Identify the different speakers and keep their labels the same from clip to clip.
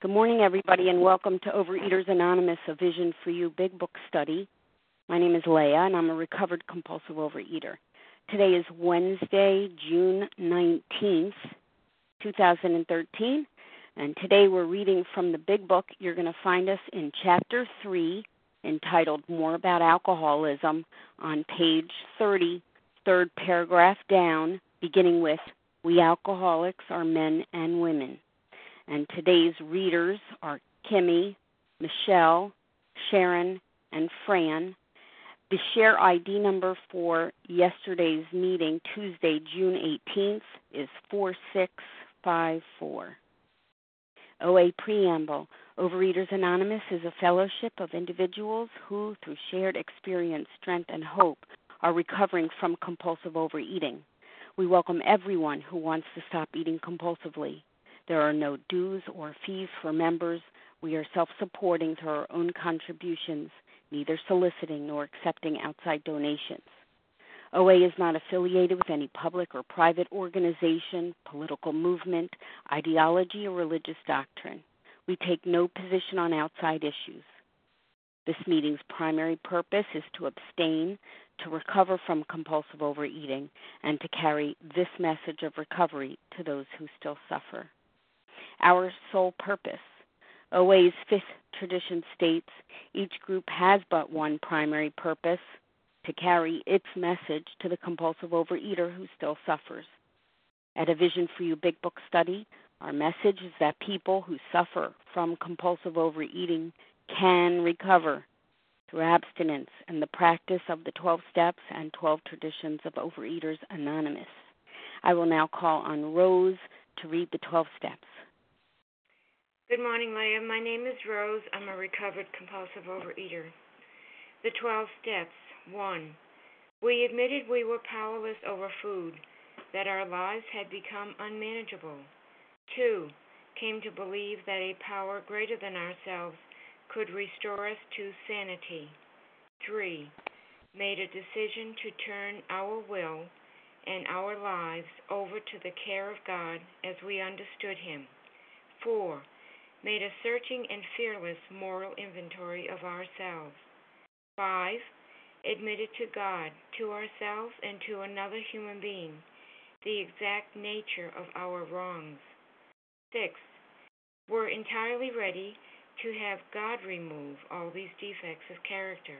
Speaker 1: Good morning, everybody, and welcome to Overeaters Anonymous, a Vision for You Big Book study. My name is Leah, and I'm a recovered compulsive overeater. Today is Wednesday, June 19th, 2013, and today we're reading from the Big Book. You're going to find us in Chapter 3, entitled More About Alcoholism, on page 30, third paragraph down, beginning with, We alcoholics are men and women. And today's readers are Kimmy, Michelle, Sharon, and Fran. The share ID number for yesterday's meeting, Tuesday, June 18th, is 4654. OA Preamble. Overeaters Anonymous is a fellowship of individuals who, through shared experience, strength, and hope, are recovering from compulsive overeating. We welcome everyone who wants to stop eating compulsively. There are no dues or fees for members. We are self-supporting through our own contributions, neither soliciting nor accepting outside donations. OA is not affiliated with any public or private organization, political movement, ideology, or religious doctrine. We take no position on outside issues. This meeting's primary purpose is to abstain, to recover from compulsive overeating, and to carry this message of recovery to those who still suffer. Our sole purpose. OA's fifth tradition states each group has but one primary purpose, to carry its message to the compulsive overeater who still suffers. At a Vision for You Big Book study, our message is that people who suffer from compulsive overeating can recover through abstinence and the practice of the 12 steps and 12 traditions of Overeaters Anonymous. I will now call on Rose to read the 12 steps.
Speaker 2: Good morning, Leah. My name is Rose. I'm a recovered compulsive overeater. The 12 steps. 1. We admitted we were powerless over food, that our lives had become unmanageable. 2. Came to believe that a power greater than ourselves could restore us to sanity. 3. Made a decision to turn our will and our lives over to the care of God as we understood Him. 4. Made a searching and fearless moral inventory of ourselves. 5. Admitted to God, to ourselves, and to another human being the exact nature of our wrongs. 6. Were entirely ready to have God remove all these defects of character.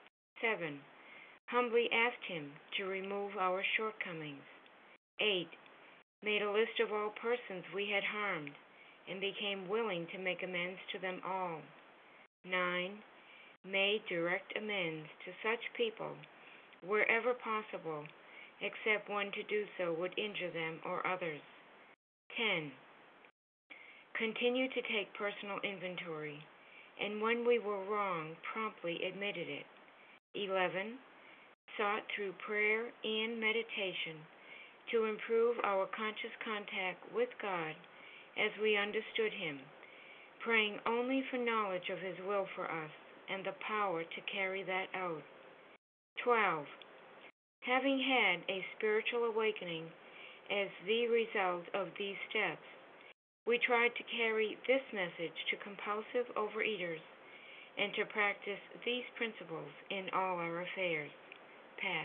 Speaker 2: 7. Humbly asked Him to remove our shortcomings. 8. Made a list of all persons we had harmed and became willing to make amends to them all. 9. Made direct amends to such people wherever possible, except when to do so would injure them or others. 10. Continued to take personal inventory, and when we were wrong, promptly admitted it. 11. Sought through prayer and meditation to improve our conscious contact with God as we understood Him, praying only for knowledge of His will for us and the power to carry that out. 12. Having had a spiritual awakening as the result of these steps, we tried to carry this message to compulsive overeaters and to practice these principles in all our affairs. Pass.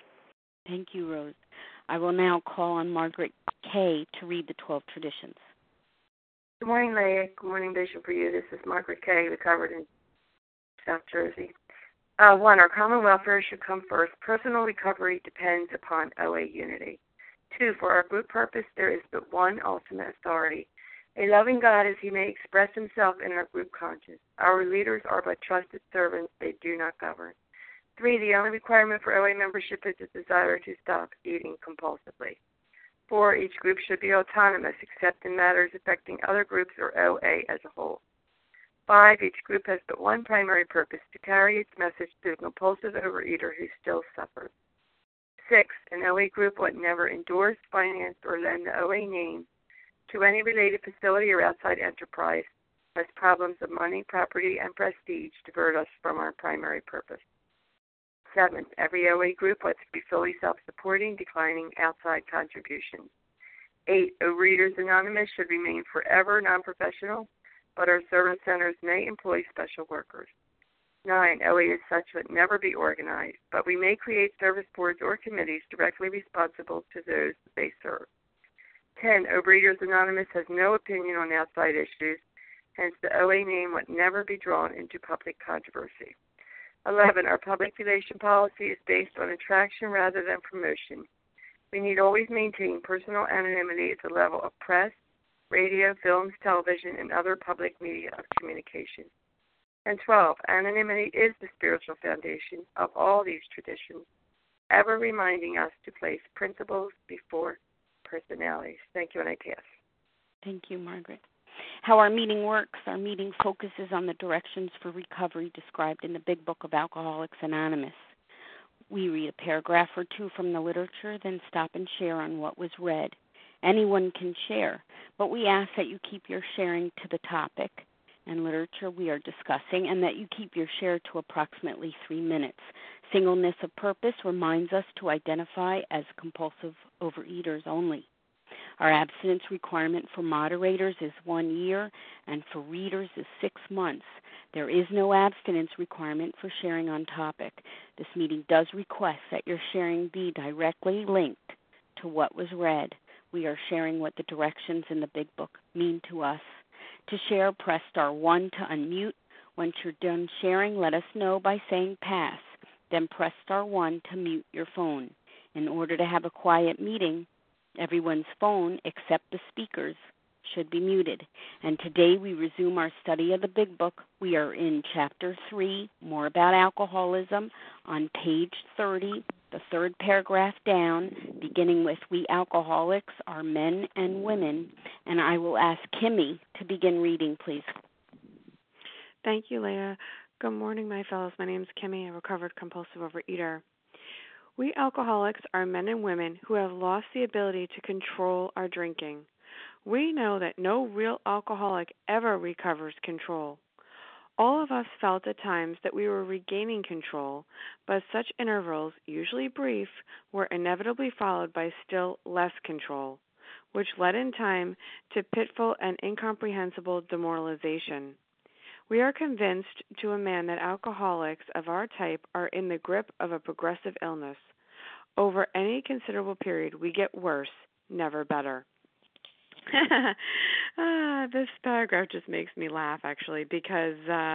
Speaker 1: Thank you, Rose. I will now call on Margaret Kay to read the 12 traditions.
Speaker 3: Good morning, Leah. Good morning, Vision for You. This is Margaret Kay, recovered in South Jersey. 1. Our common welfare should come first. Personal recovery depends upon OA unity. 2. For our group purpose, there is but one ultimate authority, a loving God as He may express Himself in our group conscience. Our leaders are but trusted servants. They do not govern. 3. The only requirement for OA membership is a desire to stop eating compulsively. 4. Each group should be autonomous except in matters affecting other groups or OA as a whole. 5. Each group has but one primary purpose, to carry its message to the compulsive overeater who still suffers. 6. An OA group would never endorse, finance, or lend the OA name to any related facility or outside enterprise, lest problems of money, property, and prestige divert us from our primary purpose. 7. Every OA group wants to be fully self-supporting, declining outside contributions. 8. Overeaters Anonymous should remain forever non-professional, but our service centers may employ special workers. 9. OA as such would never be organized, but we may create service boards or committees directly responsible to those they serve. 10. Overeaters Anonymous has no opinion on outside issues, hence the OA name would never be drawn into public controversy. 11. Our public relation policy is based on attraction rather than promotion. We need always maintain personal anonymity at the level of press, radio, films, television, and other public media of communication. And 12. Anonymity is the spiritual foundation of all these traditions, ever reminding us to place principles before personalities. Thank you, and I pass.
Speaker 1: Thank you, Margaret. How our meeting works. Our meeting focuses on the directions for recovery described in the Big Book of Alcoholics Anonymous. We read a paragraph or two from the literature, then stop and share on what was read. Anyone can share, but we ask that you keep your sharing to the topic and literature we are discussing, and that you keep your share to approximately 3 minutes. Singleness of purpose reminds us to identify as compulsive overeaters only. Our abstinence requirement for moderators is 1 year, and for readers is 6 months. There is no abstinence requirement for sharing on topic. This meeting does request that your sharing be directly linked to what was read. We are sharing what the directions in the Big Book mean to us. To share, press star 1 to unmute. Once you're done sharing, let us know by saying pass. Then press star 1 to mute your phone. In order to have a quiet meeting, everyone's phone, except the speaker's, should be muted. And today we resume our study of the Big Book. We are in Chapter 3, More About Alcoholism, on page 30, the third paragraph down, beginning with We Alcoholics are Men and Women. And I will ask Kimmy to begin reading, please.
Speaker 4: Thank you, Leah. Good morning, my fellows. My name is Kimmy, a recovered compulsive overeater. We alcoholics are men and women who have lost the ability to control our drinking. We know that no real alcoholic ever recovers control. All of us felt at times that we were regaining control, but such intervals, usually brief, were inevitably followed by still less control, which led in time to pitiful and incomprehensible demoralization. We are convinced to a man that alcoholics of our type are in the grip of a progressive illness. Over any considerable period, we get worse, never better. This paragraph just makes me laugh, actually, because,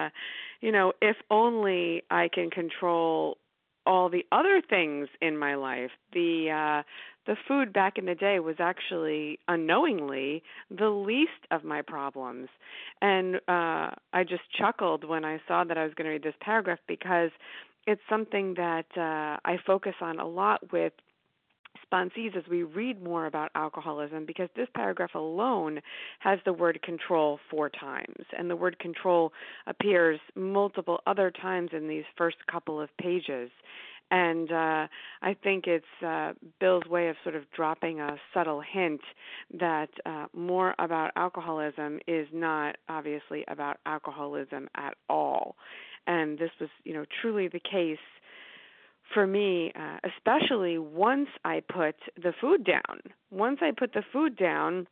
Speaker 4: if only I can control all the other things in my life. The food back in the day was actually, unknowingly, the least of my problems. And I just chuckled when I saw that I was going to read this paragraph, because it's something that I focus on a lot with sponsees as we read more about alcoholism, because this paragraph alone has the word control 4 times, and the word control appears multiple other times in these first couple of pages. And I think it's Bill's way of sort of dropping a subtle hint that more about alcoholism is not obviously about alcoholism at all. And this was, truly the case for me, especially once I put the food down. Once I put the food down,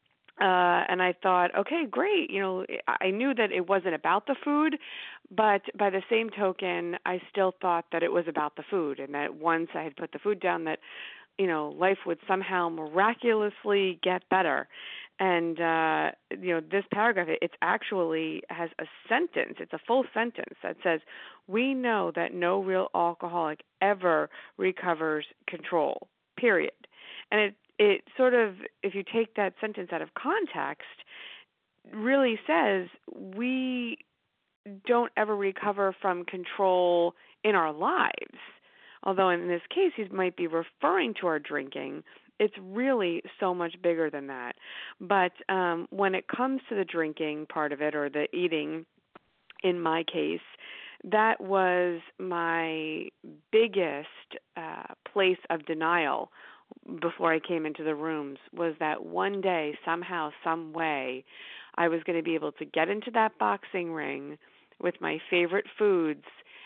Speaker 4: and I thought, okay, great. I knew that it wasn't about the food, but by the same token, I still thought that it was about the food, and that once I had put the food down, that, life would somehow miraculously get better. And, this paragraph, it's actually has a sentence. It's a full sentence that says, we know that no real alcoholic ever recovers control, period. And it sort of, if you take that sentence out of context, really says we don't ever recover from control in our lives. Although in this case, he might be referring to our drinking, it's really so much bigger than that. But when it comes to the drinking part of it, or the eating, in my case, that was my biggest place of denial before I came into the rooms, was that one day, somehow, some way, I was going to be able to get into that boxing ring with my favorite foods,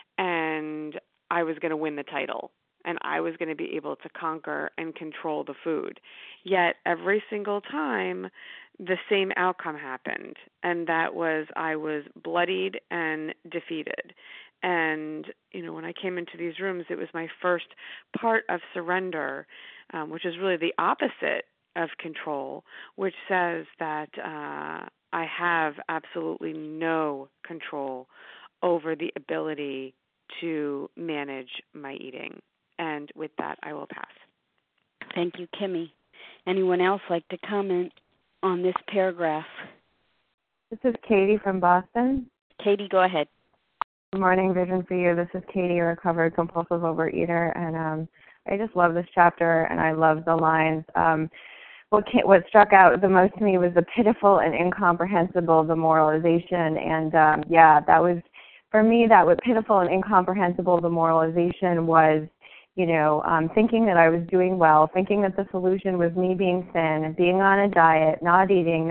Speaker 4: and I was going to win the title, and I was going to be able to conquer and control the food. Yet every single time the same outcome happened, and that was I was bloodied and defeated. And, when I came into these rooms, it was my first part of surrender, which is really the opposite of control, which says that I have absolutely no control over the ability to manage my eating. And with that, I will pass.
Speaker 1: Thank you, Kimmy. Anyone else like to comment on this paragraph?
Speaker 5: This is Katie from Boston.
Speaker 1: Katie, go ahead.
Speaker 5: Good morning, Vision for You. This is Katie, a recovered compulsive overeater, and I just love this chapter, and I love the lines. What struck out the most to me was the pitiful and incomprehensible demoralization, and that was, for me, that was pitiful and incomprehensible demoralization was, thinking that I was doing well, thinking that the solution was me being thin, being on a diet, not eating,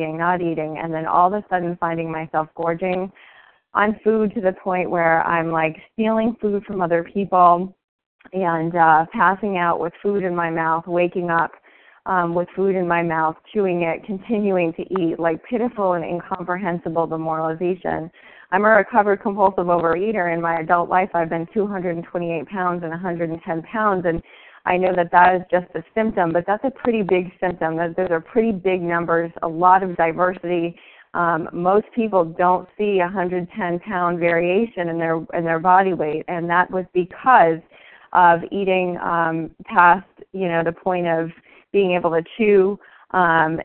Speaker 5: and then all of a sudden finding myself gorging on food to the point where I'm like stealing food from other people and passing out with food in my mouth, waking up with food in my mouth, chewing it, continuing to eat, like pitiful and incomprehensible demoralization. I'm a recovered compulsive overeater. In my adult life, I've been 228 pounds and 110 pounds, and I know that is just a symptom, but that's a pretty big symptom. Those are pretty big numbers, a lot of diversity. Most people don't see 110-pound variation in their body weight, and that was because of eating past, the point of being able to chew, and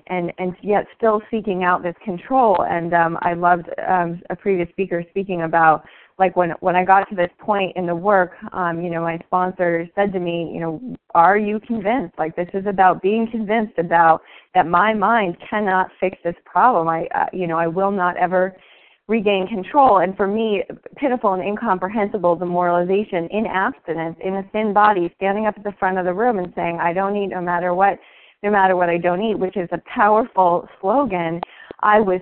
Speaker 5: yet still seeking out this control. And I loved a previous speaker speaking about, like, when I got to this point in the work, my sponsor said to me, are you convinced? Like, this is about being convinced about that my mind cannot fix this problem. I will not ever regain control. And for me, pitiful and incomprehensible demoralization in abstinence, in a thin body, standing up at the front of the room and saying, I don't eat no matter what I don't eat, which is a powerful slogan. I was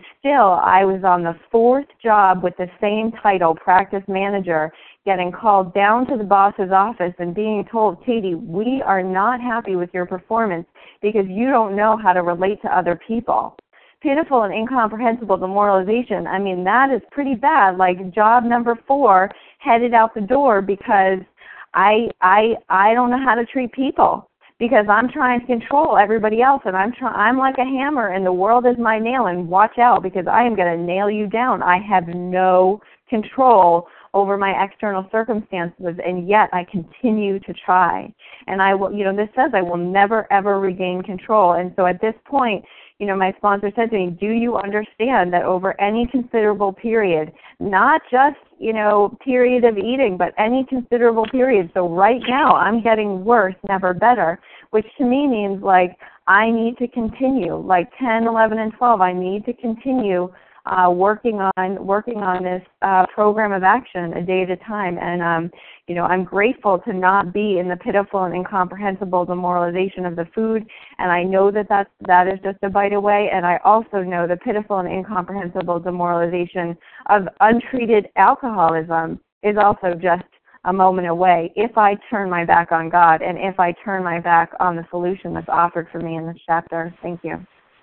Speaker 5: on the fourth job with the same title, practice manager, getting called down to the boss's office and being told, Katie, we are not happy with your performance because you don't know how to relate to other people. Pitiful and incomprehensible demoralization. I mean, that is pretty bad. Like, job number 4, headed out the door because I don't know how to treat people, because I'm trying to control everybody else, and I'm like a hammer, and the world is my nail, and watch out, because I am going to nail you down. I have no control over my external circumstances, and yet I continue to try. And I will, this says I will never, ever regain control. And so at this point, my sponsor said to me, do you understand that over any considerable period, not just, period of eating, but any considerable period. So right now I'm getting worse, never better, which to me means like I need to continue, like 10, 11, and 12, I need to continue working on this program of action a day at a time. And, I'm grateful to not be in the pitiful and incomprehensible demoralization of the food. And I know that is just a bite away. And I also know the pitiful and incomprehensible demoralization of untreated alcoholism is also just a moment away if I turn my back on God and if I turn my back on the solution that's offered for me in this chapter. Thank you.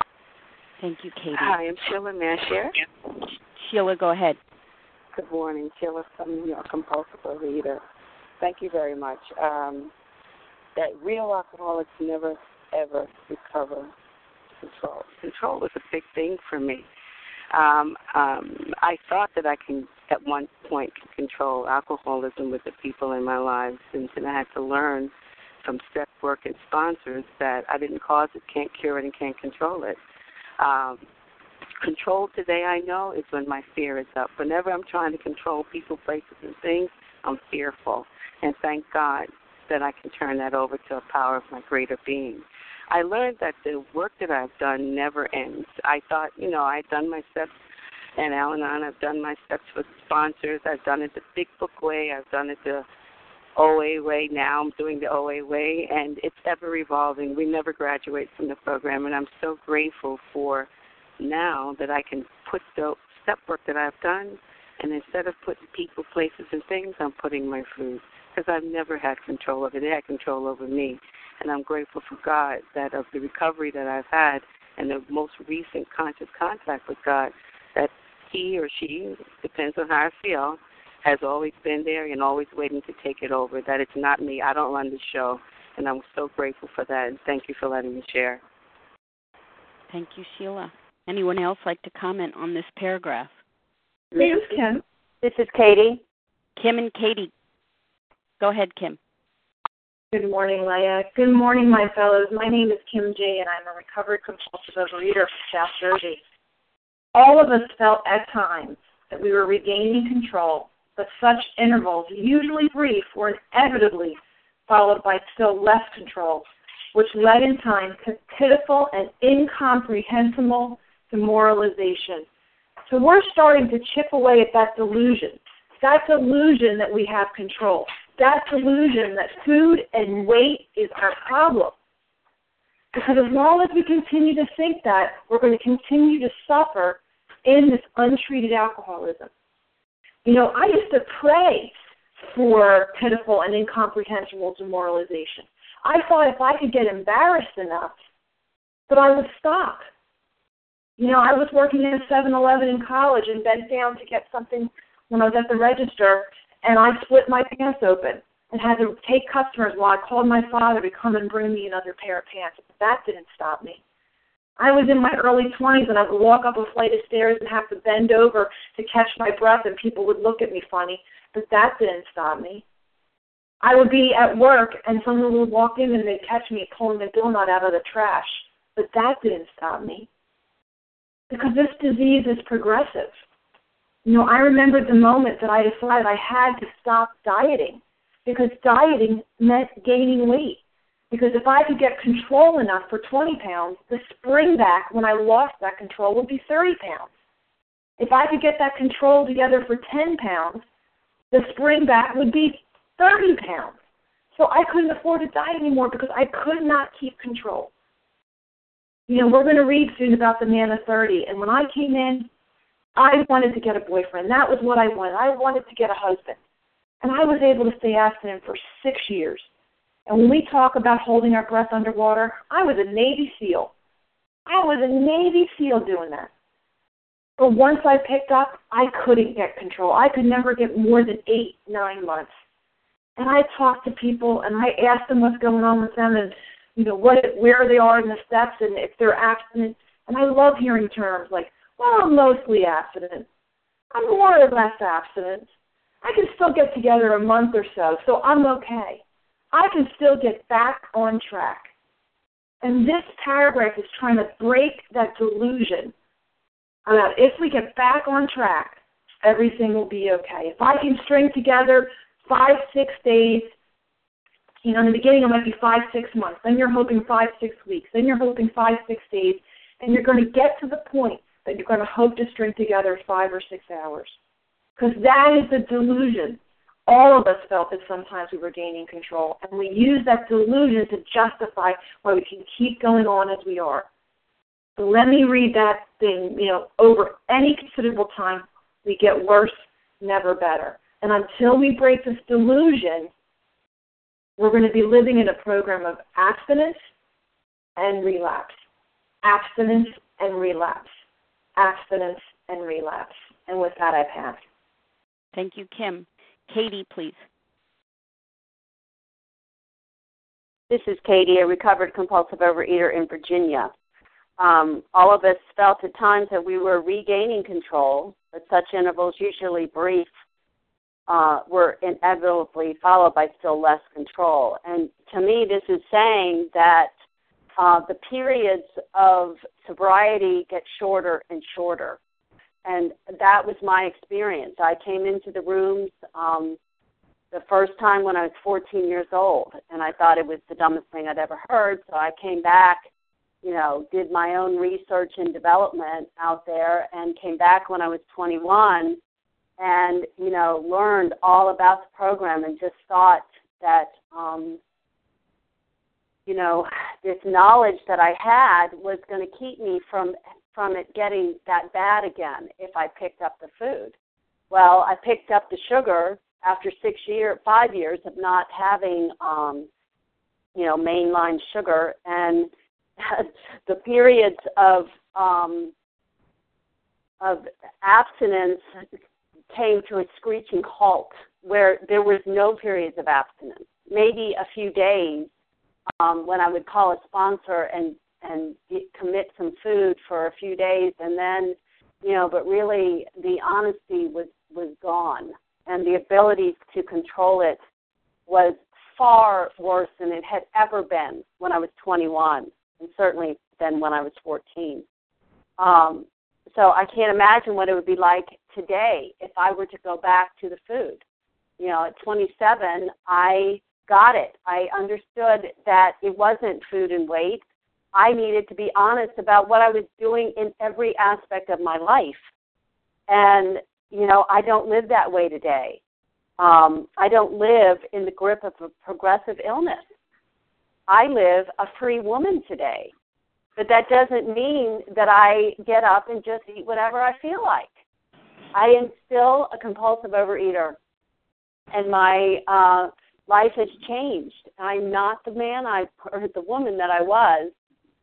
Speaker 1: Thank you, Katie.
Speaker 6: Hi, I'm Sheila. May I share?
Speaker 1: Sheila, go ahead.
Speaker 6: Good morning. Sheila from New York, compulsive overeater. Thank you very much. That real alcoholics never, ever recover control. Control was a big thing for me. I thought that I can, at one point, control alcoholism with the people in my lives, and then I had to learn from step work and sponsors that I didn't cause it, can't cure it, and can't control it. Control today, I know, is when my fear is up. Whenever I'm trying to control people, places, and things, I'm fearful. And thank God that I can turn that over to a power of my greater being. I learned that the work that I've done never ends. I thought, I'd done my steps in Al-Anon. I've done my steps with sponsors. I've done it the Big Book way. I've done it the OA way. Now I'm doing the OA way, and it's ever evolving. We never graduate from the program, and I'm so grateful for now that I can put the step work that I've done, and instead of putting people, places, and things, I'm putting my food, because I've never had control of it. They had control over me, and I'm grateful for God that of the recovery that I've had, and the most recent conscious contact with God, that he or she, depends on how I feel, has always been there and always waiting to take it over, that it's not me. I don't run the show, and I'm so grateful for that, and thank you for letting me share.
Speaker 1: Thank you, Sheila. Anyone else like to comment on this paragraph?
Speaker 7: This is Kim.
Speaker 8: This is Katie.
Speaker 1: Kim and Katie. Go ahead, Kim.
Speaker 7: Good morning, Leah. Good morning, my fellows. My name is Kim J., and I'm a recovered compulsive overeater from South Jersey. All of us felt at times that we were regaining control, but such intervals, usually brief, were inevitably followed by still less control, which led in time to pitiful and incomprehensible demoralization. So we're starting to chip away at that delusion that we have control, that delusion that food and weight is our problem. Because as long as we continue to think that, we're going to continue to suffer in this untreated alcoholism. You know, I used to pray for pitiful and incomprehensible demoralization. I thought if I could get embarrassed enough that I would stop. You know, I was working in a 7-Eleven in college and bent down to get something when I was at the register, and I split my pants open and had to take customers while I called my father to come and bring me another pair of pants. But that didn't stop me. I was in my early 20s, and I would walk up a flight of stairs and have to bend over to catch my breath, and people would look at me funny. But that didn't stop me. I would be at work, and someone would walk in, and they'd catch me pulling a donut out of the trash. But that didn't stop me. Because this disease is progressive. You know, I remembered the moment that I decided I had to stop dieting, because dieting meant gaining weight. Because if I could get control enough for 20 pounds, the spring back when I lost that control would be 30 pounds. If I could get that control together for 10 pounds, the spring back would be 30 pounds. So I couldn't afford to diet anymore because I could not keep control. You know, we're going to read soon about the man of 30, and when I came in, I wanted to get a boyfriend. That was what I wanted. I wanted to get a husband. And I was able to stay abstinent for 6 years. And when we talk about holding our breath underwater, I was a Navy SEAL. I was a Navy SEAL doing that. But once I picked up, I couldn't get control. I could never get more than 8-9 months. And I talked to people, and I asked them what's going on with them and, you know, where they are in the steps and if they're abstinent. And I love hearing terms like, well, I'm mostly abstinent. I'm more or less abstinent. I can still get together a month or so I'm okay. I can still get back on track. And this paragraph is trying to break that delusion about if we get back on track, everything will be okay. If I can string together 5-6 days, you know, in the beginning it might be 5-6 months, then you're hoping 5-6 weeks, then you're hoping 5-6 days, and you're going to get to the point that you're going to hope to string together 5 or 6 hours. Because that is the delusion. All of us felt that sometimes we were gaining control, and we use that delusion to justify why we can keep going on as we are. So let me read that thing, you know, over any considerable time, we get worse, never better. And until we break this delusion, we're going to be living in a program of abstinence and relapse. Abstinence and relapse. Abstinence and relapse. And with that, I pass.
Speaker 1: Thank you, Kim. Katie, please.
Speaker 8: This is Katie, a recovered compulsive overeater in Virginia. All of us felt at times that we were regaining control, but such intervals, usually brief, were inevitably followed by still less control. And to me, this is saying that the periods of sobriety get shorter and shorter. And that was my experience. I came into the rooms the first time when I was 14 years old, and I thought it was the dumbest thing I'd ever heard. So I came back, you know, did my own research and development out there, and came back when I was 21 and, you know, learned all about the program and just thought that, you know, this knowledge that I had was going to keep me from it getting that bad again if I picked up the food. Well, I picked up the sugar after 5 years of not having, you know, mainline sugar, and the periods of abstinence came to a screeching halt, where there was no periods of abstinence. Maybe a few days when I would call a sponsor and commit some food for a few days, and then, but really the honesty was gone, and the ability to control it was far worse than it had ever been when I was 21, and certainly than when I was 14. So I can't imagine what it would be like today if I were to go back to the food. At 27, I got it. I understood that it wasn't food and weight. I needed to be honest about what I was doing in every aspect of my life. And, I don't live that way today. I don't live in the grip of a progressive illness. I live a free woman today. But that doesn't mean that I get up and just eat whatever I feel like. I am still a compulsive overeater, and my life has changed. I'm not the woman that I was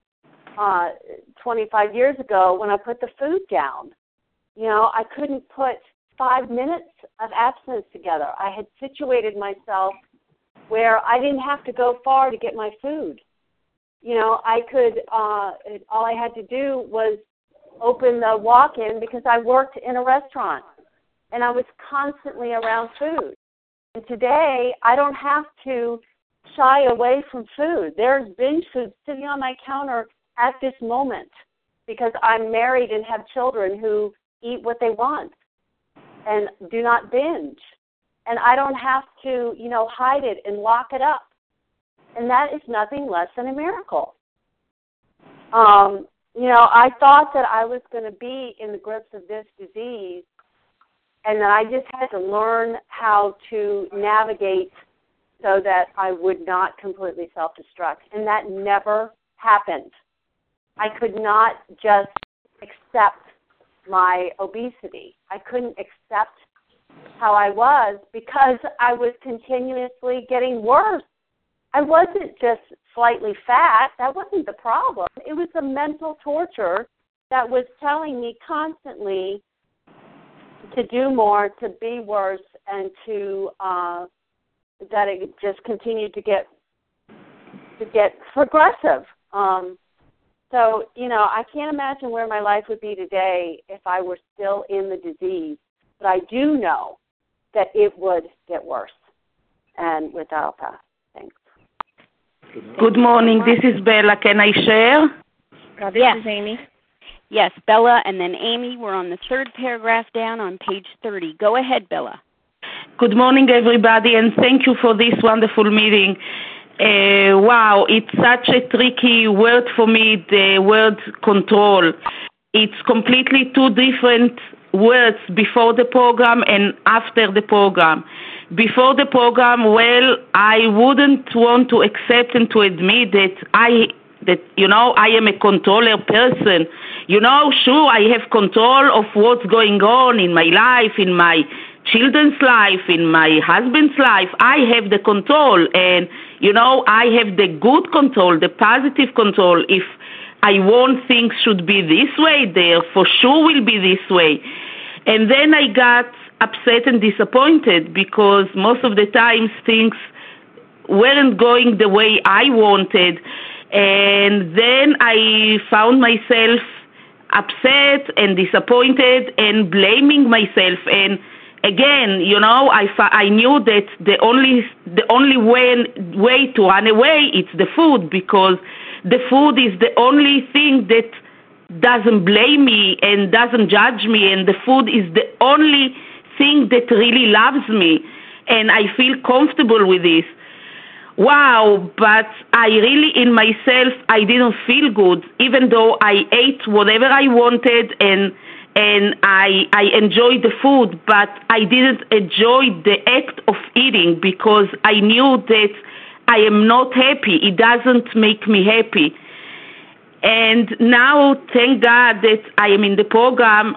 Speaker 8: 25 years ago when I put the food down. I couldn't put 5 minutes of abstinence together. I had situated myself where I didn't have to go far to get my food. I could, all I had to do was open the walk-in because I worked in a restaurant and I was constantly around food. And today, I don't have to shy away from food. There's binge food sitting on my counter at this moment because I'm married and have children who eat what they want and do not binge. And I don't have to, hide it and lock it up. And that is nothing less than a miracle. I thought that I was going to be in the grips of this disease, and that I just had to learn how to navigate so that I would not completely self-destruct. And that never happened. I could not just accept my obesity. I couldn't accept how I was because I was continuously getting worse. I wasn't just slightly fat. That wasn't the problem. It was the mental torture that was telling me constantly to do more, to be worse, and to that it just continued to get progressive. So, I can't imagine where my life would be today if I were still in the disease. But I do know that it would get worse. And with that, I'll pass. Thanks.
Speaker 9: Good morning. This is Bella. Can I share?
Speaker 1: This is Amy. Yes, Bella, and then Amy. We're on the third paragraph down on page 30. Go ahead, Bella.
Speaker 9: Good morning, everybody, and thank you for this wonderful meeting. Wow, it's such a tricky word for me, the word control. It's completely two different words before the program and after the program. Before the program, I wouldn't want to accept and to admit that I am a controller person. Sure, I have control of what's going on in my life, in my children's life, in my husband's life. I have the control, and, I have the good control, the positive control. If I want things should be this way, there for sure will be this way. And then I got upset and disappointed because most of the times things weren't going the way I wanted. And then I found myself upset and disappointed and blaming myself. And again, I knew that the only way to run away is the food, because the food is the only thing that doesn't blame me and doesn't judge me, and the food is the only thing that really loves me, and I feel comfortable with this. Wow, but I really, in myself, I didn't feel good, even though I ate whatever I wanted and I enjoyed the food, but I didn't enjoy the act of eating because I knew that I am not happy. It doesn't make me happy. And now, thank God that I am in the program,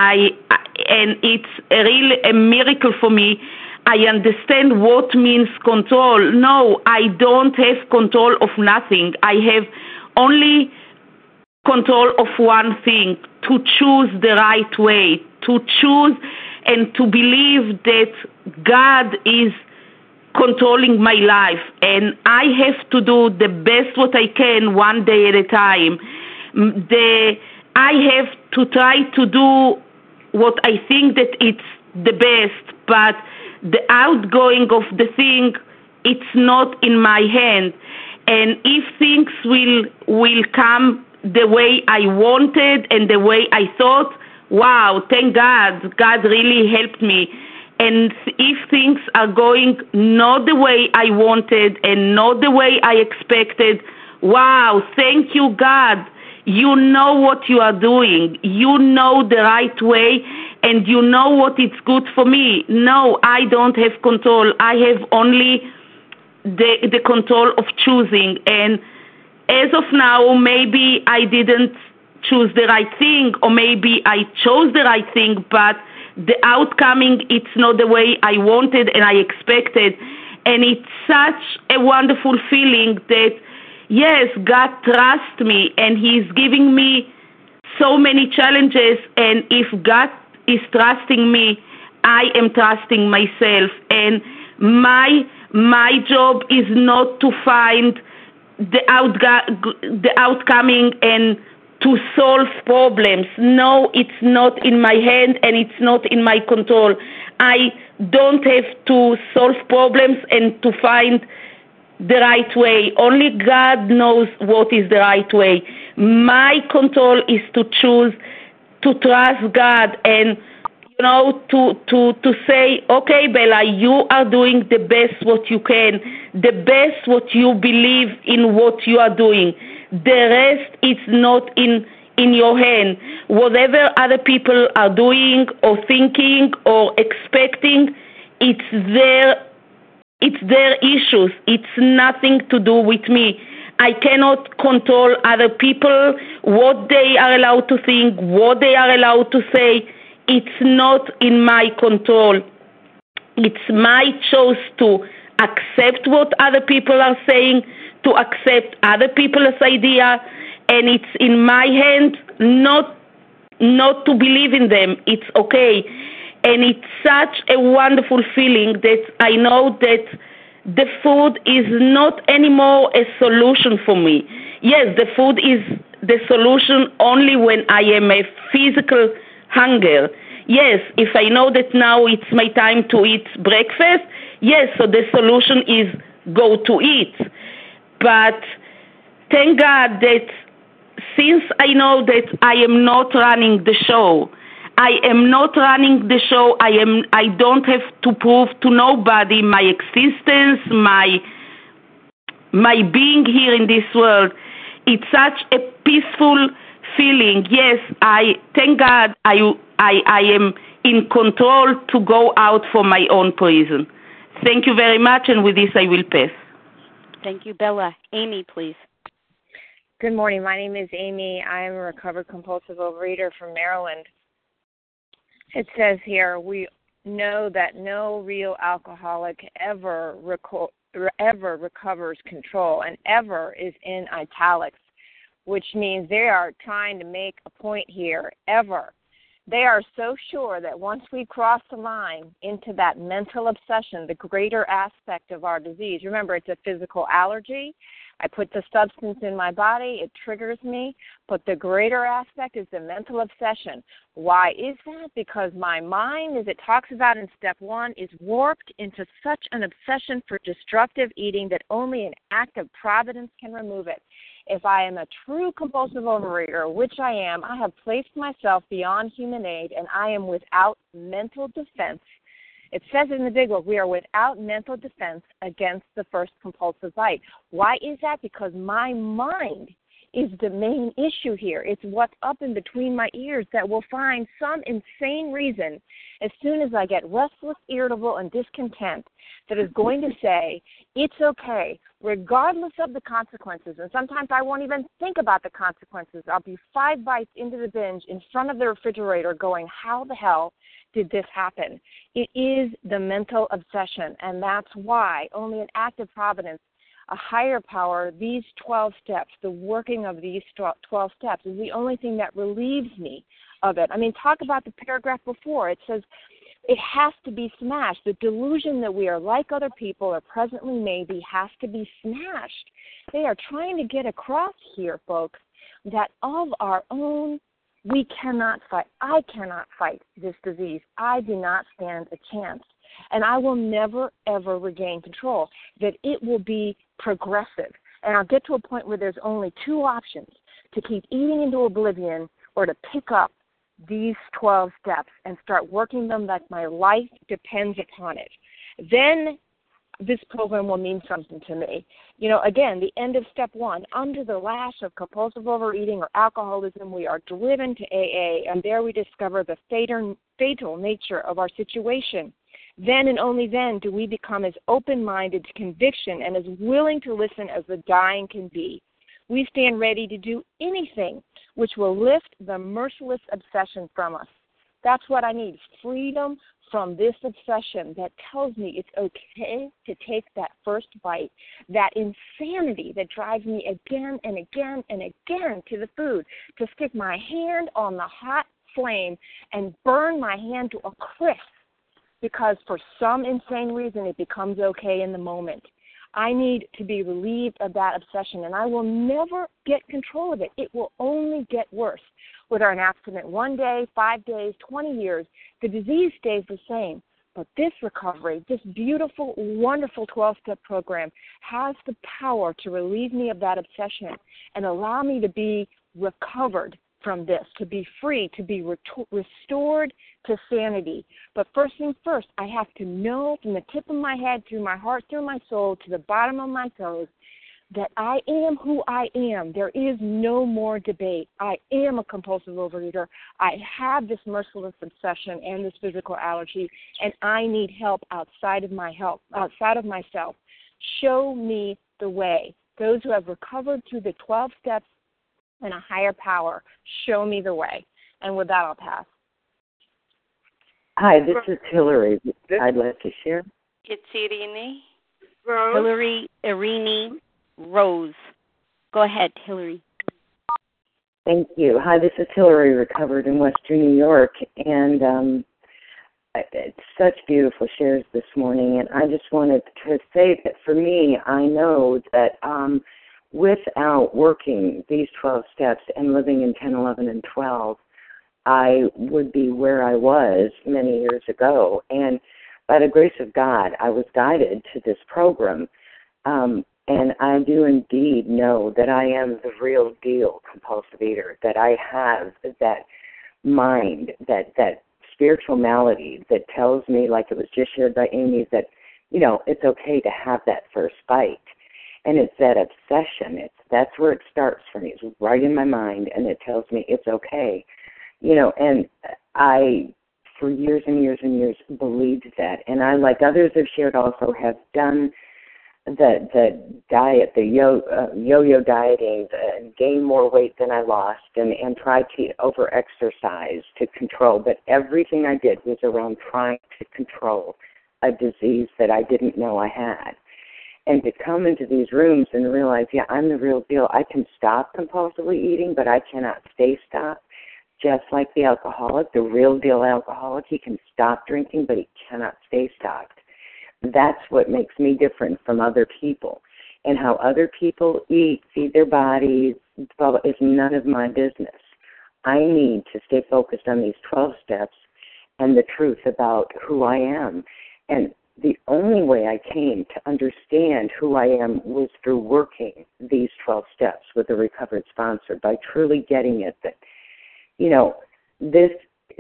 Speaker 9: and it's really a miracle for me. I understand what means control. No, I don't have control of nothing. I have only control of one thing, to choose the right way, to choose and to believe that God is controlling my life, and I have to do the best what I can one day at a time. I have to try to do what I think that it's the best, but the outgoing of the thing, it's not in my hand. And if things will come the way I wanted and the way I thought, wow, thank God, God really helped me. And if things are going not the way I wanted and not the way I expected, wow, thank you, God. You know what you are doing. You know the right way, and you know what is good for me. No, I don't have control. I have only the control of choosing. And as of now, maybe I didn't choose the right thing, or maybe I chose the right thing, but the outcome, it's not the way I wanted and I expected. And it's such a wonderful feeling that, yes, God trusts me, and He's giving me so many challenges. And if God is trusting me, I am trusting myself. And my job is not to find the outcoming and to solve problems. No, it's not in my hand and it's not in my control. I don't have to solve problems and to find the right way. Only God knows what is the right way. My control is to choose to trust God and, to say, okay, Bella, you are doing the best what you can, the best what you believe in what you are doing. The rest is not in your hand. Whatever other people are doing or thinking or expecting, it's their issues. It's nothing to do with me. I cannot control other people, what they are allowed to think, what they are allowed to say. It's not in my control. It's my choice to accept what other people are saying, to accept other people's idea, and it's in my hand not to believe in them. It's okay. And it's such a wonderful feeling that I know that the food is not anymore a solution for me. Yes, the food is the solution only when I am a physical hunger. Yes, if I know that now it's my time to eat breakfast, yes, so the solution is go to eat. But thank God that since I know that I am not running the show, I don't have to prove to nobody my existence, my being here in this world. It's such a peaceful feeling. Yes, I thank God I am in control to go out for my own prison. Thank you very much, and with this I will pass.
Speaker 1: Thank you, Bella. Amy, please.
Speaker 10: Good morning. My name is Amy. I am a recovered compulsive overeater from Maryland. It says here, we know that no real alcoholic ever recovers control, and ever is in italics, which means they are trying to make a point here, ever. They are so sure that once we cross the line into that mental obsession, the greater aspect of our disease, remember it's a physical allergy, I put the substance in my body, it triggers me, but the greater aspect is the mental obsession. Why is that? Because my mind, as it talks about in step 1, is warped into such an obsession for destructive eating that only an act of providence can remove it. If I am a true compulsive overeater, which I am, I have placed myself beyond human aid, and I am without mental defense. It says in the big book, we are without mental defense against the first compulsive bite. Why is that? Because my mind is the main issue here. It's what's up in between my ears that will find some insane reason as soon as I get restless, irritable, and discontent that is going to say, it's okay, regardless of the consequences. And sometimes I won't even think about the consequences. I'll be 5 bites into the binge in front of the refrigerator going, how the hell did this happen? It is the mental obsession, and that's why only an act of providence a higher power, these 12 steps, the working of these 12 steps is the only thing that relieves me of it. I mean, talk about the paragraph before. It says it has to be smashed. The delusion that we are like other people or presently may be has to be smashed. They are trying to get across here, folks, that of our own, we cannot fight. I cannot fight this disease. I do not stand a chance. And I will never, ever regain control, that it will be progressive. And I'll get to a point where there's only two options, to keep eating into oblivion or to pick up these 12 steps and start working them like my life depends upon it. Then this program will mean something to me. You know, again, the end of step 1, under the lash of compulsive overeating or alcoholism, we are driven to AA, and there we discover the fatal nature of our situation. Then and only then do we become as open-minded to conviction and as willing to listen as the dying can be. We stand ready to do anything which will lift the merciless obsession from us. That's what I need, freedom from this obsession that tells me it's okay to take that first bite, that insanity that drives me again and again and again to the food, to stick my hand on the hot flame and burn my hand to a crisp, because for some insane reason it becomes okay in the moment. I need to be relieved of that obsession, and I will never get control of it. It will only get worse. Whether an abstinent 1 day, 5 days, 20 years, the disease stays the same. But this recovery, this beautiful, wonderful 12-step program has the power to relieve me of that obsession and allow me to be recovered from this, to be free, to be restored to sanity. But first things first, I have to know from the tip of my head, through my heart, through my soul, to the bottom of my toes, that I am who I am. There is no more debate. I am a compulsive overeater. I have this merciless obsession and this physical allergy, and I need help outside of myself. Show me the way. Those who have recovered through the 12 steps and a higher power, show me the way. And with that, I'll pass.
Speaker 11: Hi, this is Hillary. I'd like to share.
Speaker 8: It's Irene.
Speaker 2: Rose.
Speaker 1: Hillary, Irene, Rose. Go ahead, Hillary.
Speaker 11: Thank you. Hi, this is Hillary, recovered in Western New York, and it's such beautiful shares this morning. And I just wanted to say that for me, I know that without working these 12 steps and living in 10, 11, and 12, I would be where I was many years ago. And by the grace of God, I was guided to this program. And I do indeed know that I am the real deal compulsive eater, that I have that mind, that spiritual malady that tells me, like it was just shared by Amy, that, you know, it's okay to have that first bite. And it's that obsession. That's where it starts for me. It's right in my mind, and it tells me it's okay. You know, and I, for years and years and years, believed that. And I, like others have shared also, have done the diet, the yo-yo dieting, and gained more weight than I lost, and tried to over-exercise to control. But everything I did was around trying to control a disease that I didn't know I had. And to come into these rooms and realize, yeah, I'm the real deal. I can stop compulsively eating, but I cannot stay stopped. Just like the alcoholic, the real deal alcoholic, he can stop drinking, but he cannot stay stopped. That's what makes me different from other people. And how other people eat, feed their bodies, is none of my business. I need to stay focused on these 12 steps and the truth about who I am. And the only way I came to understand who I am was through working these 12 steps with a recovered sponsor, by truly getting it that, you know, this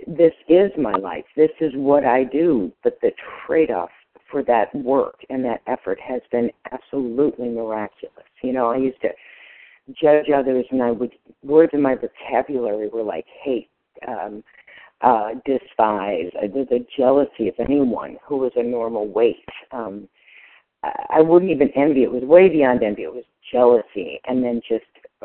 Speaker 11: is my life. This is what I do. But the trade-off for that work and that effort has been absolutely miraculous. You know, I used to judge others, and words in my vocabulary were like hate, despise, the jealousy of anyone who was a normal weight. I wouldn't even envy. It was way beyond envy. It was jealousy, and then just,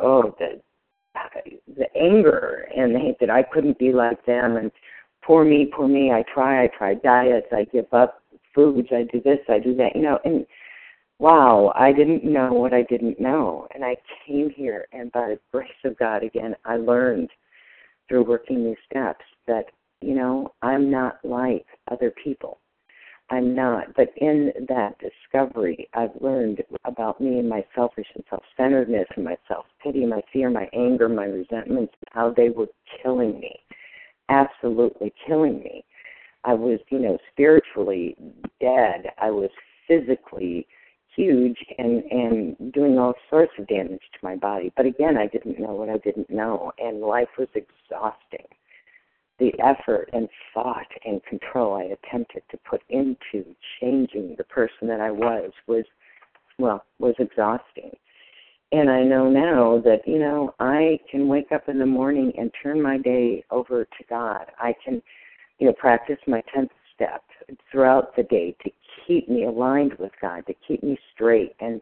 Speaker 11: the anger and the hate that I couldn't be like them, and poor me, I try diets, I give up foods, I do this, I do that, you know, and wow, I didn't know what I didn't know. And I came here, and by the grace of God, again, I learned through working these steps that, I'm not like other people. I'm not. But in that discovery, I've learned about me and my selfish and self-centeredness and my self-pity, my fear, my anger, my resentments, how they were killing me, absolutely killing me. I was, spiritually dead. I was physically huge and doing all sorts of damage to my body. But again, I didn't know what I didn't know, and life was exhausting. The effort and thought and control I attempted to put into changing the person that I was exhausting. And I know now that, I can wake up in the morning and turn my day over to God. I can, practice my 10th step throughout the day to keep me aligned with God, to keep me straight. And,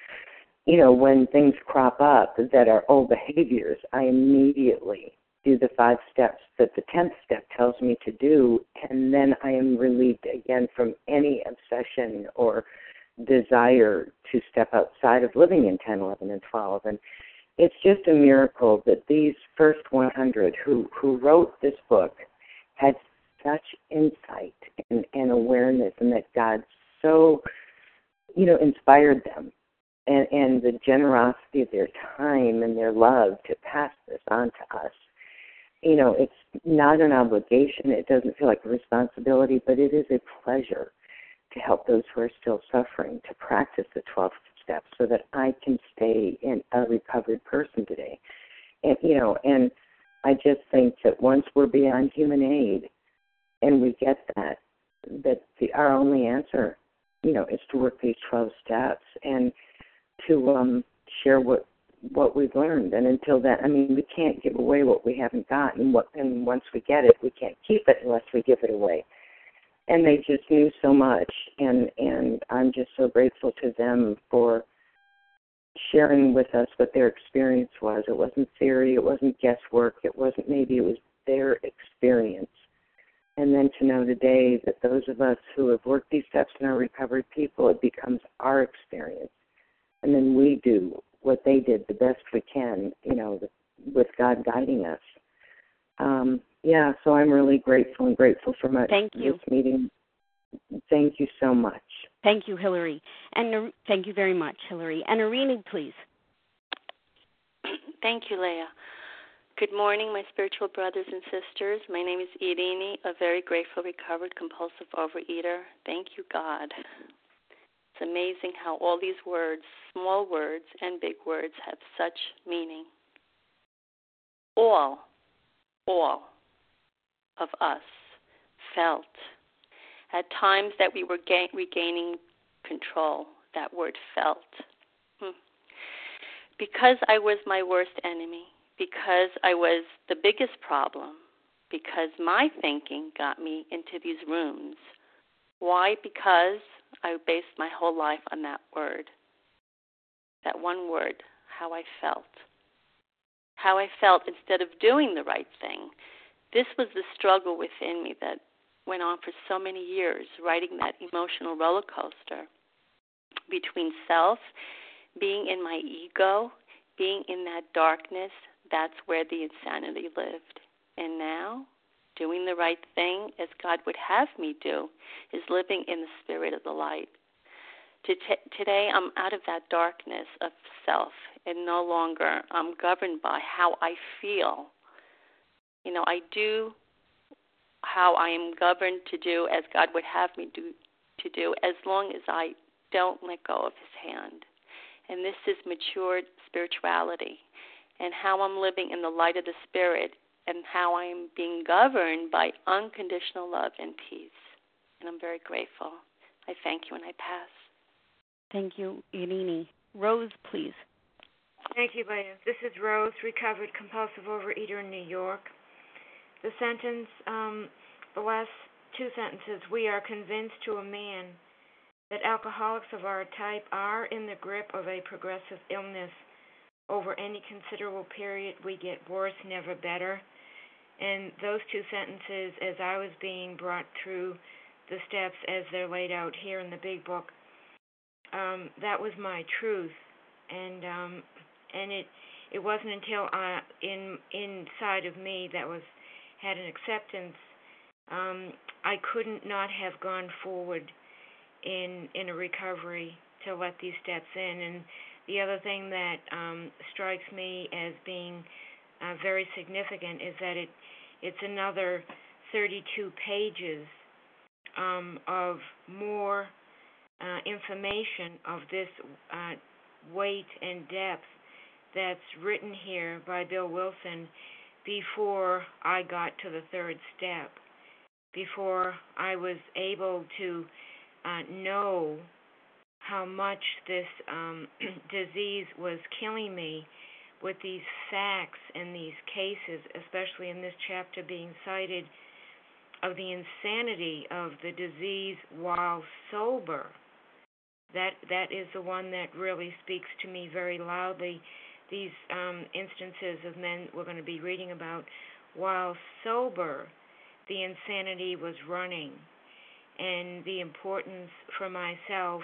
Speaker 11: when things crop up that are old behaviors, I immediately do the 5 steps that the 10th step tells me to do, and then I am relieved again from any obsession or desire to step outside of living in 10, 11, and 12. And it's just a miracle that these first 100 who wrote this book had such insight and awareness, and that God so, inspired them. And the generosity of their time and their love to pass this on to us. It's not an obligation. It doesn't feel like a responsibility, but it is a pleasure to help those who are still suffering to practice the 12 steps so that I can stay in a recovered person today. And, and I just think that once we're beyond human aid and we get that our only answer, is to work these 12 steps and to share what we've learned. And until then, we can't give away what we haven't gotten. And once we get it, we can't keep it unless we give it away. And they just knew so much, and I'm just so grateful to them for sharing with us what their experience was. It wasn't theory, it wasn't guesswork, it was their experience. And then to know today that those of us who have worked these steps and are recovered people, it becomes our experience. And then we do what they did the best we can, with God guiding us. So I'm really grateful for this meeting. Thank you so much.
Speaker 1: Thank you, Hillary. And thank you very much, Hillary. And Irene, please.
Speaker 12: Thank you, Leah. Good morning, my spiritual brothers and sisters. My name is Irene, a very grateful, recovered, compulsive overeater. Thank you, God. It's amazing how all these words, small words and big words, have such meaning. All of us felt at times that we were regaining control. That word felt. Because I was my worst enemy, because I was the biggest problem, because my thinking got me into these rooms. Why? Because I based my whole life on that word, that one word, how I felt. How I felt instead of doing the right thing. This was the struggle within me that went on for so many years, riding that emotional roller coaster between self, being in my ego, being in that darkness. That's where the insanity lived. And now, doing the right thing as God would have me do is living in the spirit of the light. Today, I'm out of that darkness of self and no longer I'm governed by how I feel. I do how I am governed to do as God would have me to do as long as I don't let go of His hand. And this is matured spirituality and how I'm living in the light of the Spirit and how I am being governed by unconditional love and peace. And I'm very grateful. I thank you and I pass.
Speaker 1: Thank you, Irene. Rose, please.
Speaker 2: Thank you, Leah. This is Rose, recovered compulsive overeater in New York. The sentence, the last 2 sentences, we are convinced to a man that alcoholics of our type are in the grip of a progressive illness. Over any considerable period, we get worse, never better. And those 2 sentences, as I was being brought through the steps as they're laid out here in the big book, that was my truth, and it wasn't until inside of me that had an acceptance. I couldn't not have gone forward in a recovery to let these steps in. And the other thing that strikes me as being very significant is that it's another 32 pages of more information of this weight and depth that's written here by Bill Wilson before I got to the third step, before I was able to know how much this disease was killing me with these facts and these cases, especially in this chapter being cited, of the insanity of the disease while sober. That is the one that really speaks to me very loudly. These instances of men we're going to be reading about, while sober, the insanity was running, and the importance for myself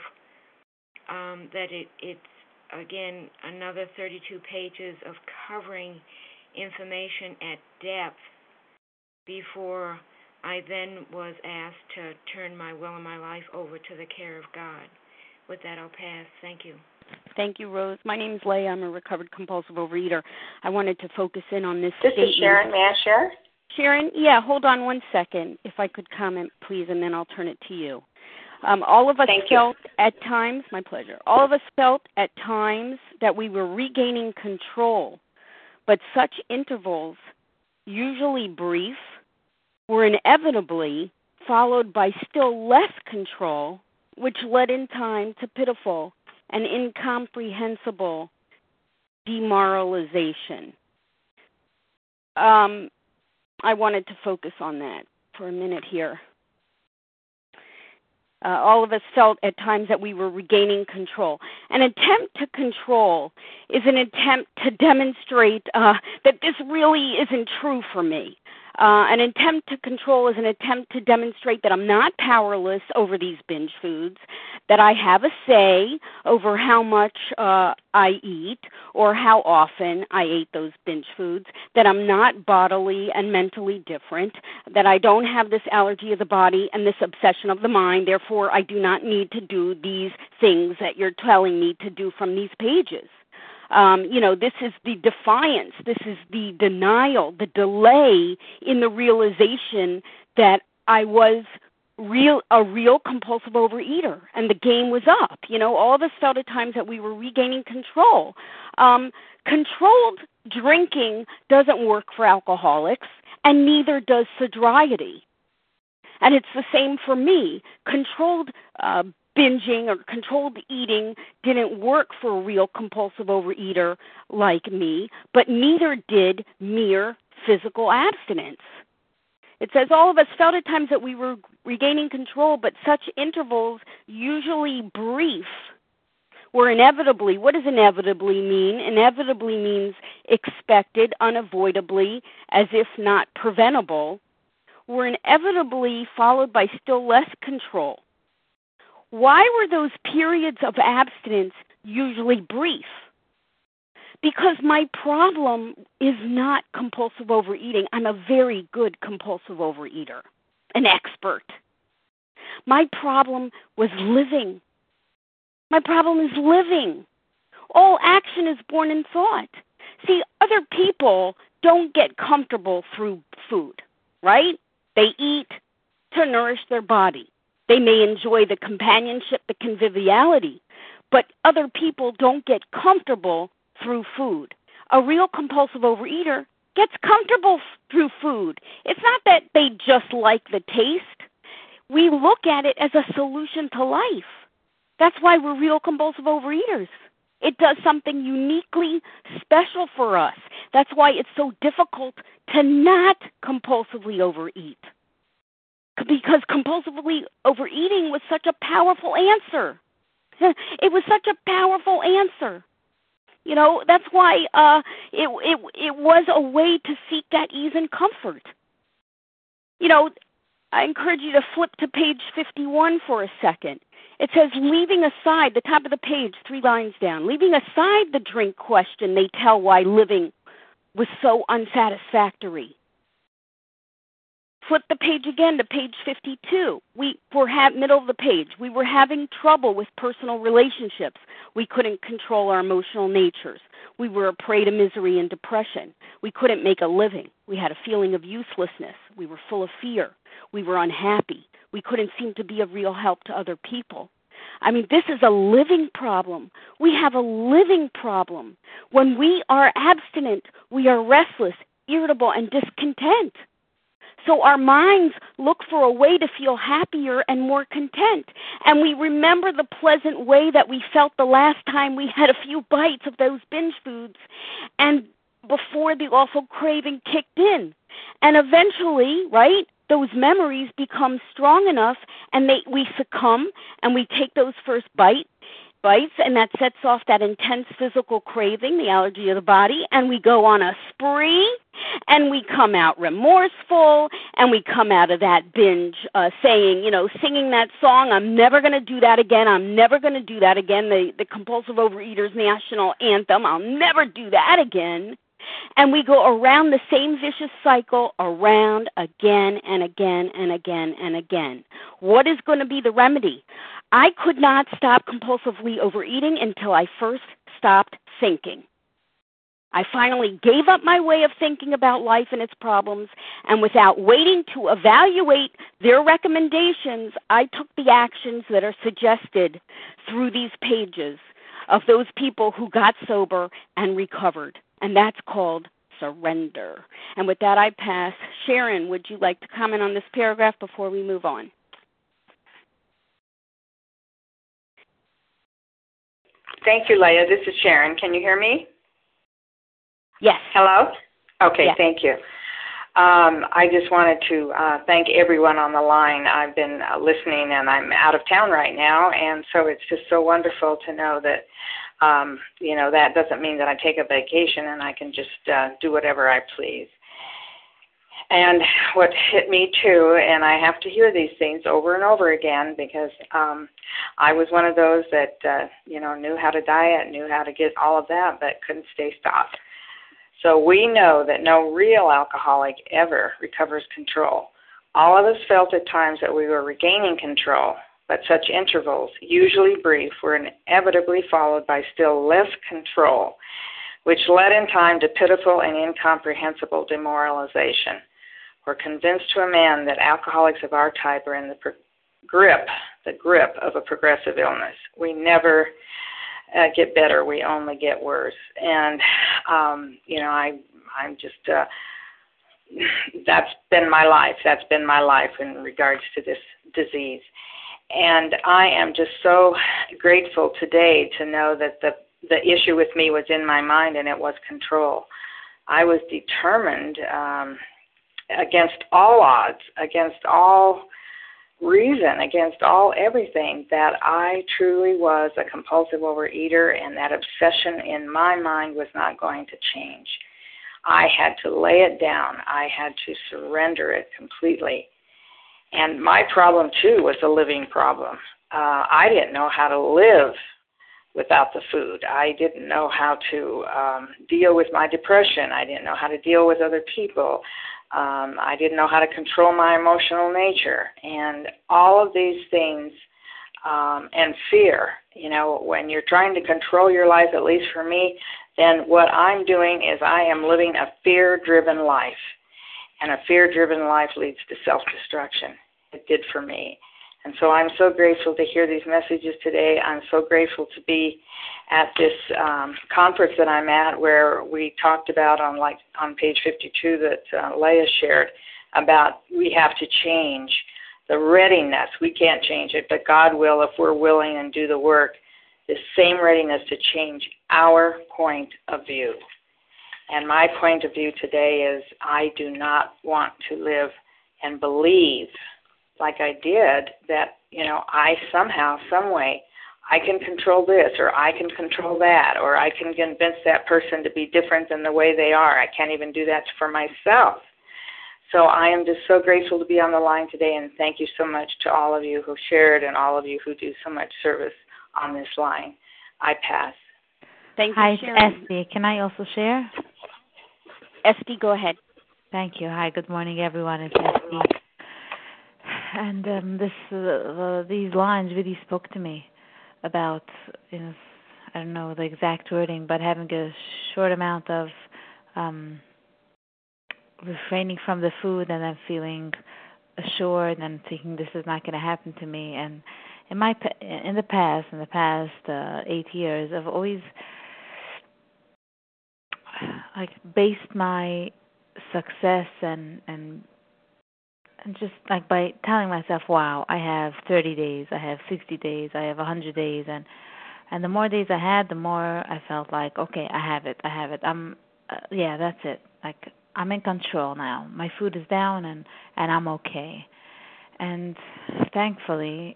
Speaker 2: that it's, again, another 32 pages of covering information at depth before I then was asked to turn my will and my life over to the care of God. With that, I'll pass. Thank you.
Speaker 1: Thank you, Rose. My name is Leah. I'm a recovered compulsive overeater. I wanted to focus in on this statement.
Speaker 7: This is Sharon. May I share?
Speaker 1: Sharon, yeah, hold on one second. If I could comment, please, and then I'll turn it to you. All of us felt at times, my pleasure, all of us felt at times that we were regaining control, but such intervals, usually brief, were inevitably followed by still less control, which led in time to pitiful and incomprehensible demoralization. I wanted to focus on that for a minute here. All of us felt at times that we were regaining control. An attempt to control is an attempt to demonstrate that this really isn't true for me. An attempt to control is an attempt to demonstrate that I'm not powerless over these binge foods, that I have a say over how much I eat or how often I ate those binge foods, that I'm not bodily and mentally different, that I don't have this allergy of the body and this obsession of the mind, therefore I do not need to do these things that you're telling me to do from these pages. This is the defiance, this is the denial, the delay in the realization that I was a real compulsive overeater, and the game was up. All of us felt at times that we were regaining control. Controlled drinking doesn't work for alcoholics, and neither does sobriety. And it's the same for me. Controlled binging or controlled eating didn't work for a real compulsive overeater like me, but neither did mere physical abstinence. It says all of us felt at times that we were regaining control, but such intervals, usually brief, were inevitably, what does inevitably mean? Inevitably means expected, unavoidably, as if not preventable, were inevitably followed by still less control. Why were those periods of abstinence usually brief? Because my problem is not compulsive overeating. I'm a very good compulsive overeater, an expert. My problem was living. My problem is living. All action is born in thought. See, other people don't get comfortable through food, right? They eat to nourish their body. They may enjoy the companionship, the conviviality, but other people don't get comfortable through food. A real compulsive overeater gets comfortable through food. It's not that they just like the taste. We look at it as a solution to life. That's why we're real compulsive overeaters. It does something uniquely special for us. That's why it's so difficult to not compulsively overeat. Because compulsively overeating was such a powerful answer. It was such a powerful answer. That's why it was a way to seek that ease and comfort. I encourage you to flip to page 51 for a second It says, leaving aside, the top of the page, 3 lines down, leaving aside the drink question, they tell why living was so unsatisfactory. Flip the page again to page 52. Middle of the page. We were having trouble with personal relationships. We couldn't control our emotional natures. We were a prey to misery and depression. We couldn't make a living. We had a feeling of uselessness. We were full of fear. We were unhappy. We couldn't seem to be of real help to other people. I mean, this is a living problem. We have a living problem. When we are abstinent, we are restless, irritable, and discontent. So our minds look for a way to feel happier and more content. And we remember the pleasant way that we felt the last time we had a few bites of those binge foods and before the awful craving kicked in. And eventually, right, those memories become strong enough and we succumb and we take those first bites, and that sets off that intense physical craving, the allergy of the body, and we go on a spree, and we come out remorseful, and we come out of that binge singing that song, I'm never going to do that again, I'm never going to do that again, the Compulsive Overeaters National Anthem, I'll never do that again. And we go around the same vicious cycle around again and again and again and again. What is going to be the remedy? I could not stop compulsively overeating until I first stopped thinking. I finally gave up my way of thinking about life and its problems, and without waiting to evaluate their recommendations, I took the actions that are suggested through these pages of those people who got sober and recovered. And that's called surrender. And with that, I pass. Sharon, would you like to comment on this paragraph before we move on?
Speaker 13: Thank you, Leah. This is Sharon. Can you hear me?
Speaker 1: Yes.
Speaker 13: Hello? Okay,
Speaker 1: yes.
Speaker 13: Thank you. I just wanted to thank everyone on the line. I've been listening, and I'm out of town right now, and so it's just so wonderful to know that that doesn't mean that I take a vacation and I can just do whatever I please. And what hit me too, and I have to hear these things over and over again because I was one of those that, knew how to diet, knew how to get all of that, but couldn't stay stopped. So we know that no real alcoholic ever recovers control. All of us felt at times that we were regaining control, but such intervals, usually brief, were inevitably followed by still less control, which led in time to pitiful and incomprehensible demoralization. We're convinced to a man that alcoholics of our type are in the grip of a progressive illness. We never get better, we only get worse. And, I'm just, that's been my life. That's been my life in regards to this disease. And I am just so grateful today to know that the issue with me was in my mind and it was control. I was determined against all odds, against all reason, against all everything, that I truly was a compulsive overeater, and that obsession in my mind was not going to change. I had to lay it down. I had to surrender it completely. And my problem, too, was a living problem. I didn't know how to live without the food. I didn't know how to deal with my depression. I didn't know how to deal with other people. I didn't know how to control my emotional nature. And all of these things, and fear, when you're trying to control your life, at least for me, then what I'm doing is I am living a fear-driven life. And a fear-driven life leads to self-destruction. It did for me. And so I'm so grateful to hear these messages today. I'm so grateful to be at this conference that I'm at, where we talked about on page 52 that Leah shared about we have to change the readiness. We can't change it, but God will if we're willing and do the work. The same readiness to change our point of view. And my point of view today is I do not want to live and believe like I did that, I somehow, some way, I can control this or I can control that or I can convince that person to be different than the way they are. I can't even do that for myself. So I am just so grateful to be on the line today, and thank you so much to all of you who shared and all of you who do so much service on this line. I pass.
Speaker 1: Thank you,
Speaker 14: Hi,
Speaker 1: Sharon.
Speaker 14: it's Esty. Can I also share?
Speaker 1: Esty, go ahead.
Speaker 14: Thank you. Hi, good morning, everyone. It's Esty. And these lines really spoke to me about, I don't know the exact wording, but having a short amount of refraining from the food and then feeling assured and thinking this is not going to happen to me. And in the past 8 years, I've always based my success and just by telling myself, wow, I have 30 days, I have 60 days, I have 100 days, and the more days I had, the more I felt like, okay, I have it. That's it. I'm in control now. My food is down and I'm okay. And thankfully,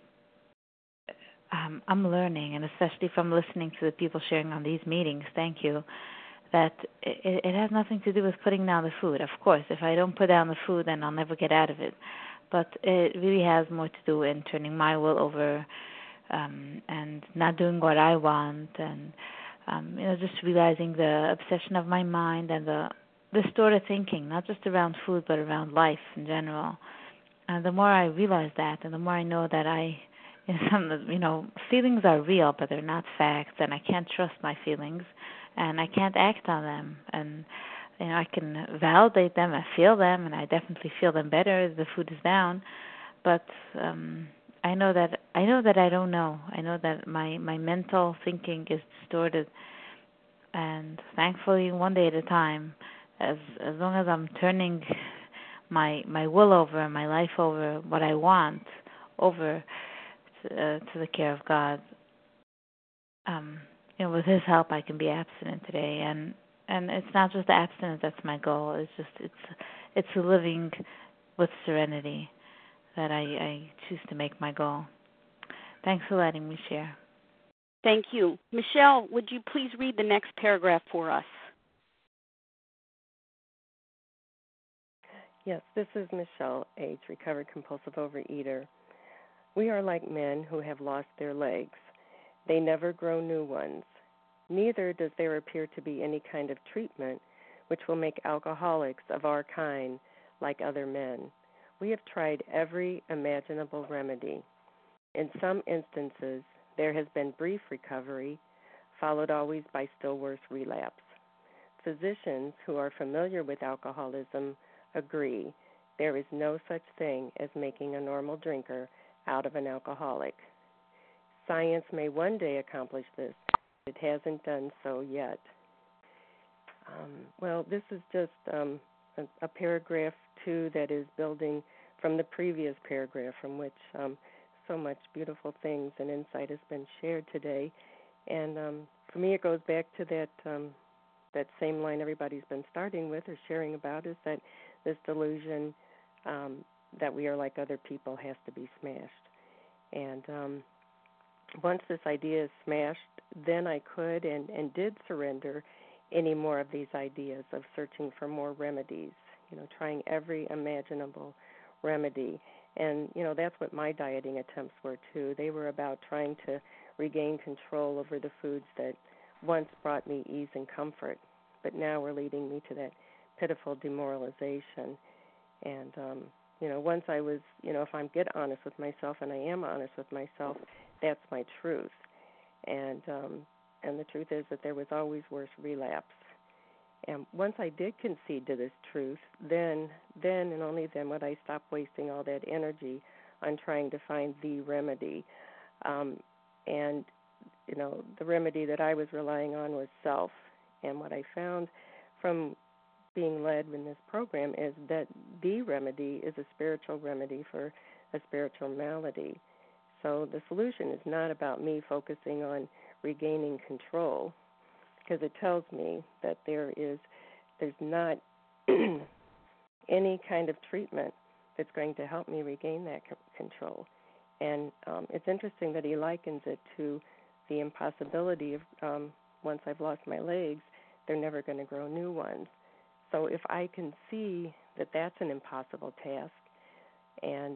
Speaker 14: I'm learning, and especially from listening to the people sharing on these meetings, thank you, that it has nothing to do with putting down the food. Of course, if I don't put down the food, then I'll never get out of it. But it really has more to do in turning my will over and not doing what I want, and just realizing the obsession of my mind and the distorted thinking, not just around food, but around life in general. And the more I realize that, and the more I know that feelings are real, but they're not facts, and I can't trust my feelings, and I can't act on them. And I can validate them, I feel them, and I definitely feel them better as the food is down. But I know that I don't know. I know that my mental thinking is distorted, and thankfully, one day at a time, as long as I'm turning my will over and my life over, what I want over to the care of God, with His help, I can be abstinent today. And it's not just the abstinence that's my goal. It's a living with serenity that I choose to make my goal. Thanks for letting me share.
Speaker 1: Thank you. Michelle, would you please read the next paragraph for us?
Speaker 15: Yes, this is Michelle H., recovered compulsive overeater. We are like men who have lost their legs. They never grow new ones. Neither does there appear to be any kind of treatment which will make alcoholics of our kind like other men. We have tried every imaginable remedy. In some instances, there has been brief recovery, followed always by still worse relapse. Physicians who are familiar with alcoholism agree there is no such thing as making a normal drinker out of an alcoholic. Science may one day accomplish this. It hasn't done so yet. This is just a paragraph 2 that is building from the previous paragraph, from which so much beautiful things and insight has been shared today. And for me, it goes back to that same line everybody's been starting with or sharing about, is that this delusion that we are like other people has to be smashed. And once this idea is smashed, then I could and did surrender any more of these ideas of searching for more remedies, trying every imaginable remedy. And, that's what my dieting attempts were, too. They were about trying to regain control over the foods that once brought me ease and comfort, but now were leading me to that pitiful demoralization. And, once I was, if I get honest with myself, and I am honest with myself, that's my truth. And the truth is that there was always worse relapse. And once I did concede to this truth, then and only then would I stop wasting all that energy on trying to find the remedy. And the remedy that I was relying on was self. And what I found from being led in this program is that the remedy is a spiritual remedy for a spiritual malady. So the solution is not about me focusing on regaining control, because it tells me that there's not any kind of treatment that's going to help me regain that control. And it's interesting that he likens it to the impossibility of once I've lost my legs, they're never going to grow new ones. so if I can see that that's an impossible task, and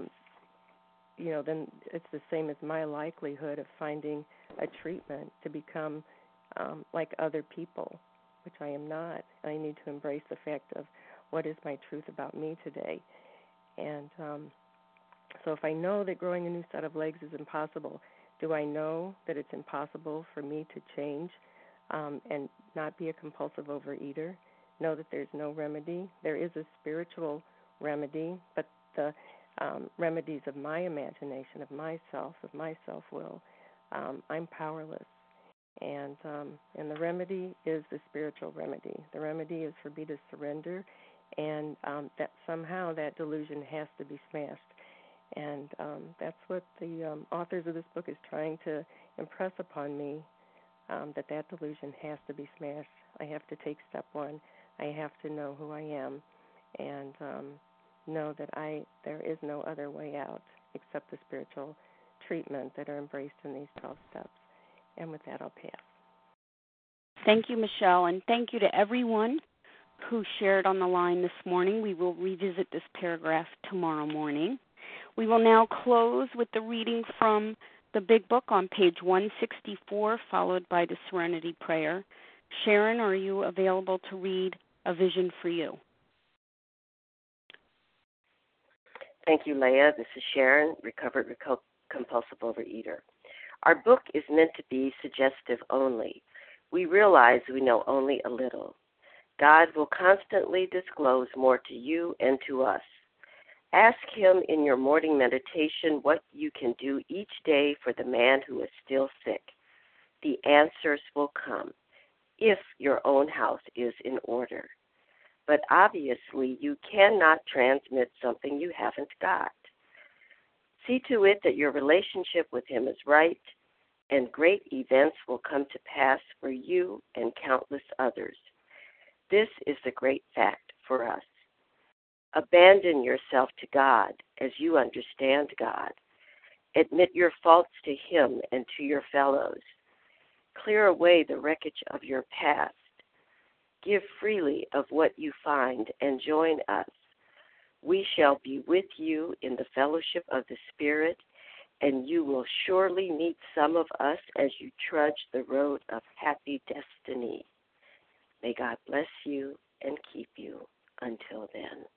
Speaker 15: then it's the same as my likelihood of finding a treatment to become like other people, which I am not. I need to embrace the fact of what is my truth about me today. And so if I know that growing a new set of legs is impossible, do I know that it's impossible for me to change and not be a compulsive overeater? Know that there's no remedy. There is a spiritual remedy, but the remedies of my imagination, of myself, of my self-will, I'm powerless. And the remedy is the spiritual remedy. The remedy is for me to surrender, and that somehow that delusion has to be smashed. And that's what the authors of this book is trying to impress upon me, that delusion has to be smashed. I have to take step one. I have to know who I am and know that there is no other way out except the spiritual treatment that are embraced in these 12 steps. And with that, I'll pass.
Speaker 1: Thank you, Michelle, and thank you to everyone who shared on the line this morning. We will revisit this paragraph tomorrow morning. We will now close with the reading from the Big Book on page 164, followed by the Serenity Prayer. Sharon, are you available to read A Vision for You?
Speaker 16: Thank you, Leah. This is Sharon, recovered compulsive overeater. Our book is meant to be suggestive only. We realize we know only a little. God will constantly disclose more to you and to us. Ask Him in your morning meditation what you can do each day for the man who is still sick. The answers will come if your own house is in order. But obviously, you cannot transmit something you haven't got. See to it that your relationship with Him is right, and great events will come to pass for you and countless others. This is the great fact for us. Abandon yourself to God as you understand God. Admit your faults to Him and to your fellows. Clear away the wreckage of your past. Give freely of what you find and join us. We shall be with you in the fellowship of the Spirit, and you will surely meet some of us as you trudge the road of happy destiny. May God bless you and keep you until then.